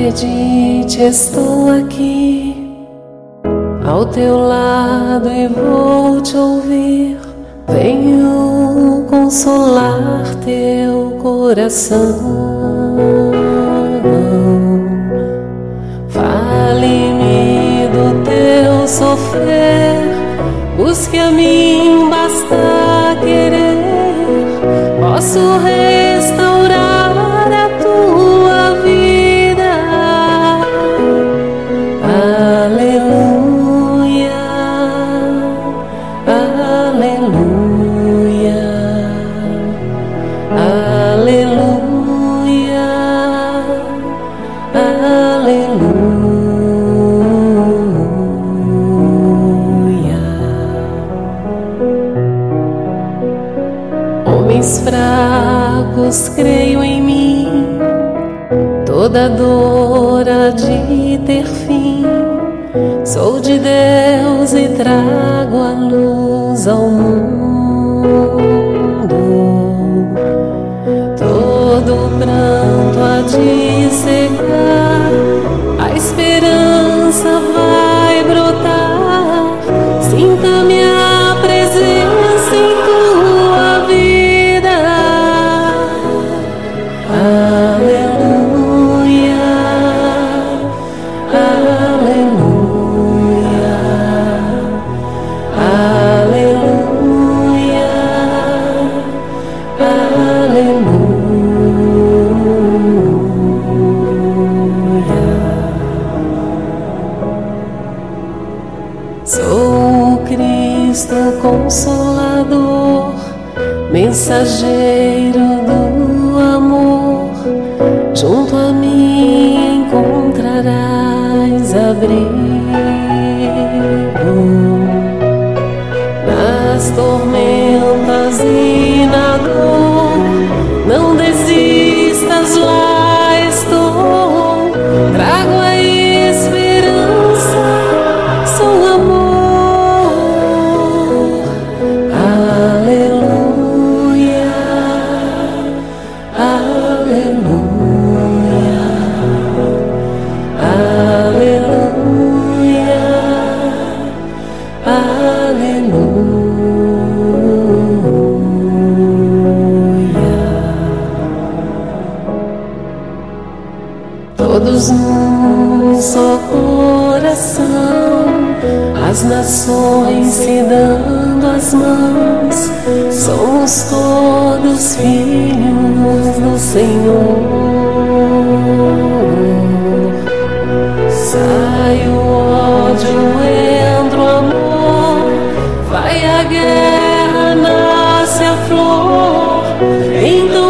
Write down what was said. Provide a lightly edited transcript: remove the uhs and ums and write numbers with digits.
Acredite, estou aqui ao teu lado e vou te ouvir. Venho consolar teu coração. Fale-me do teu sofrer, busque a mim, basta querer. Posso restaurar a tua vida. Aleluia, aleluia, aleluia, aleluia. Homens fracos, creio em mim, toda dor há de ter fim. Sou de Deus e trago a luz ao mundo. Todo pranto há de secar, a esperança vai brotar. Sinta minha presença em tua vida. Aleluia, aleluia, aleluia, aleluia. Sou o Cristo Consolador, mensageiro do amor. Junto a mim encontrarás abrigo nas tormentas e na dor. Não desistas, lá estou. Trago a esperança, sou amor. Aleluia, aleluia, aleluia, aleluia. Todos num só coração, as nações se dando as mãos. Somos todos filhos do Senhor. Sai o ódio, entra o amor. Vai a guerra, nasce a flor. Então